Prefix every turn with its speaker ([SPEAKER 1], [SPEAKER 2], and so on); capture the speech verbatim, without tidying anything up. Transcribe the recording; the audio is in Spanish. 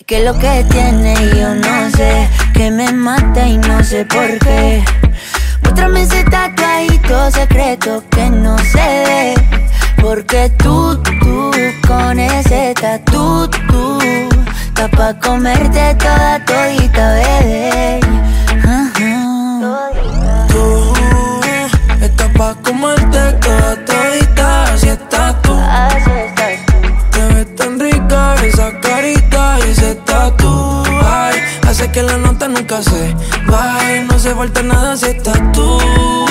[SPEAKER 1] Que lo que tiene yo no sé, que me mata y no sé por qué. Muéstrame ese tatuadito secreto que no se ve, porque tú, tú, con ese tatu, tú, está pa' comerte toda todita, bebé. Uh-huh.
[SPEAKER 2] Tú, estás pa' comerte toda todita, así estás tú.
[SPEAKER 1] Así estás tú.
[SPEAKER 2] Te ves tan rica esa carita y ese tatu, ay, hace que la nota nunca se vaya. No se falta nada si estás tú.